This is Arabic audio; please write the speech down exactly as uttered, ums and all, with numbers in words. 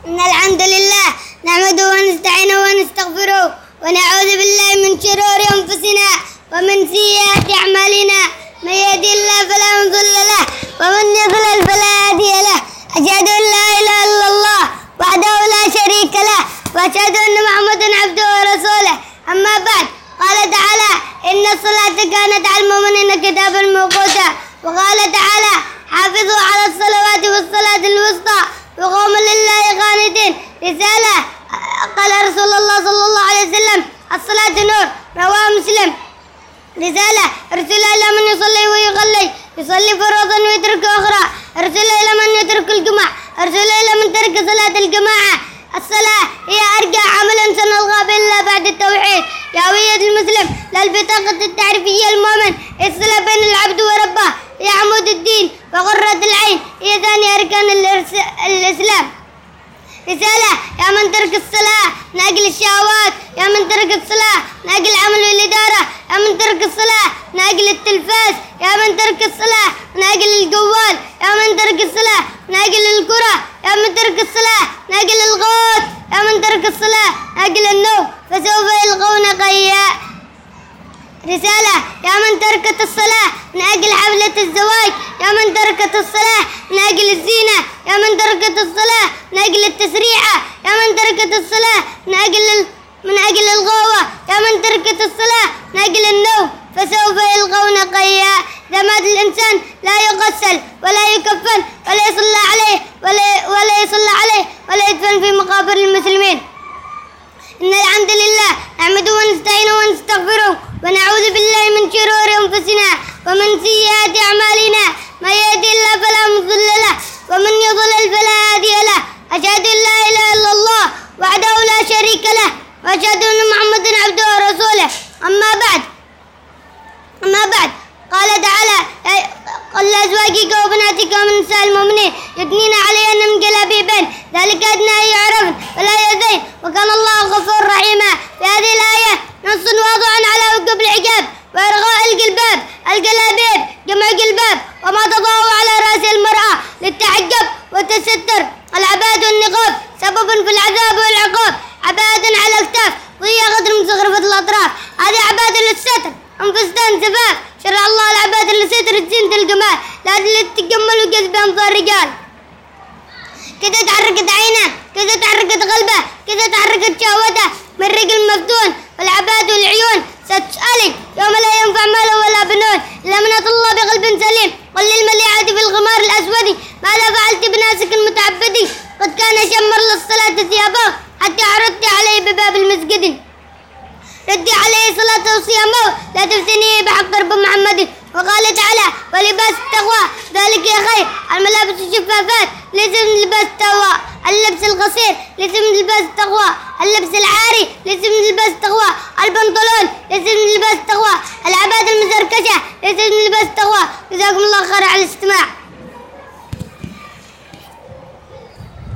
إن الحمد لله نحمده ونستعينه ونستغفره ونعوذ بالله من شرور أنفسنا ومن سيئات أعمالنا. من يهد الله فلا مضل له ومن يضلل فلا هادي له. أشهد أن لا إله إلا الله وحده لا شريك له وأشهد أن محمدا عبده ورسوله. أما بعد، قال تعالى: إن الصلاة كانت على المؤمنين كتابا موقوتا. وقال تعالى: حافظوا على الصلوات والصلاة الوسطى وقوموا لله قانتين. رسالة. قال رسول الله صلى الله عليه وسلم: الصلاة نور. رواه مسلم. رسالة. ارسل إلى من يصلي ويصلي يصلي فرضا ويترك أخرى. ارسل إلى من يترك الجمعة. ارسل إلى من ترك صلاة الجماعة. الصلاة هي أرجى عمل سنلقى به إلا بعد التوحيد. يا هوية المسلم لا البطاقة التعريفية المؤمن. الصلة بين العبد وربه هي عمود الدين وقرة العين، هي ثاني أركان الإسلام. رسالة. يا من ترك الصلاة ناقل الشهوات، يا من ترك الصلاة ناقل العمل والإدارة، يا من ترك الصلاة ناقل التلفاز، يا من ترك الصلاة ناقل الجوال، يا من ترك الصلاة ناقل الكرة، يا من ترك الصلاة ناقل الغوط، يا من ترك الصلاة ناقل النوم، فسوف يلقون غيا. رسالة. يا من تركت الصلاة ناقل حفلة الزواج، يا من تركت الصلاة ناقل الزينة، يا من تركت الصلاة ناقل التسريعة، يا من تركت الصلاة ناقل من أجل الغوة، يا من تركت الصلاة ناقل النوم، فسوف يلقون غيا. إذا مات الإنسان لا يغسل ولا يكفن ولا يصلى عليه ولا ولا يصلى عليه ولا يدفن في مقابر المسلمين. إن الحمد لله نحمده ونستعينه ونستغفره ونعوذ بالله من شرور أنفسنا ومن سيئات أعمالنا. من يهد الله فلا مضل له ومن يضلل فلا هادي له. أشهد أن لا إله إلا الله وحده لا شريك له وأشهد أن محمدا عبده ورسوله. أما بعد أما بعد قال تعالى: قل لأزواجك وبناتك ومن نساء المؤمنين يدنين عليهن من جلابيبهن ذلك أدنى أن يعرفن ولا يؤذين وكان الله غفورا رحيما. في هذه الآية نص واضح على وجوب الحجاب وإرغاء الجلباب. الجلابيب جمع جلباب وما تضعه على رأس المرأة للتحجب والتستر. العباءة والنقاب سبب في العذاب والعقاب. عباءة على الأكتاف وهي قدر مزخرفة الأطراف، هذه عباءة للستر. أم فستان زفاف شرع الله العباءة لستر زينة الجمال لا للتجمل وجذب أنظار الرجال. كذا تحركت عينه، كذا تحركت قلبه، كذا تحركت شهوته من رجل مفتون. والعباءة والعيون ستسألك يوم لا ينفع مال ولا بنون إلا من أتى الله بقلب سليم. قل للمليعة في الغمار الأسود ماذا فعلت بناسك المتعبدين؟ قد كان شمر للصلاة ثيابه حتى عرضت عليه بباب المسجد. ردي عليه صلاة وصيامه لا تفتنيه بحق رب محمد. وقال تعالى: ولباس التقوى ذلك خير. الملابس الشفافات ليس من لباس التقوى، اللبس القصير ليس من لباس التقوى، اللبس العاري ليس من لباس التقوى، البنطلون ليس من لباس التقوى،